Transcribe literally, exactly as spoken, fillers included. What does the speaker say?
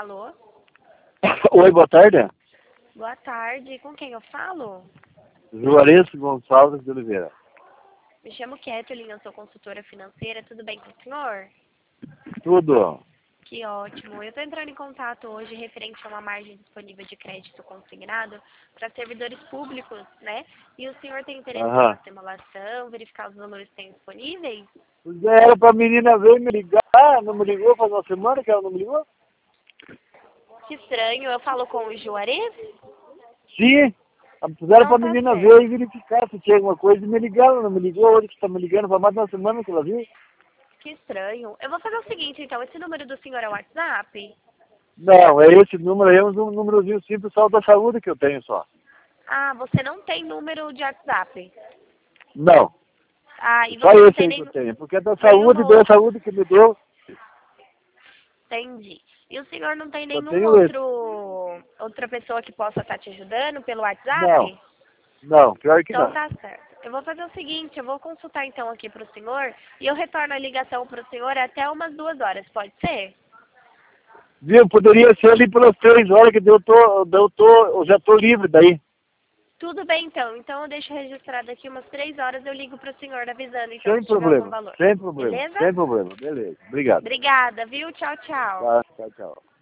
Alô? Oi, boa tarde. Boa tarde. Com quem eu falo? Juarez Gonçalves de Oliveira. Me chamo Kathleen, eu sou consultora financeira. Tudo bem com o senhor? Tudo. Que ótimo. Eu estou entrando em contato hoje referente a uma margem disponível de crédito consignado para servidores públicos, né? E o senhor tem interesse em Aham. uma simulação, verificar os valores que tem disponíveis? Era pra menina ver me ligar, não me ligou faz uma semana que ela não me ligou? Que estranho. Eu falo com o Juarez? Sim. Fizeram Não pra tá menina certo. ver e verificar se tinha alguma coisa e me ligar, ela não me ligou, hoje que tá me ligando, faz mais de uma semana que ela viu. Que estranho. Eu vou fazer o seguinte, então. Esse número do senhor é o WhatsApp? Não, é esse número aí, é um númerozinho simples só da saúde que eu tenho só. Ah, você não tem número de WhatsApp. Não, Ah, e só você não esse tem aí que eu nem, tenho, porque é da nenhuma saúde, deu a outra. saúde que me deu, Entendi. E o senhor não tem só nenhum tenho esse. outro outra pessoa que possa estar te ajudando pelo Não, WhatsApp? não, pior que Então não. tá certo. Eu vou fazer o seguinte, eu vou consultar então aqui pro senhor e eu retorno a ligação pro senhor até umas duas horas, pode ser? Viu, poderia ser ali pelas três horas que eu tô, eu tô, eu já tô livre daí. Tudo bem então. Então eu deixo registrado aqui umas três horas, eu ligo pro senhor avisando então Sem se tiver algum problema, valor. sem problema, Beleza? sem problema. Beleza, obrigado. Obrigada, viu? Tchau, tchau. Tá, tchau, tchau.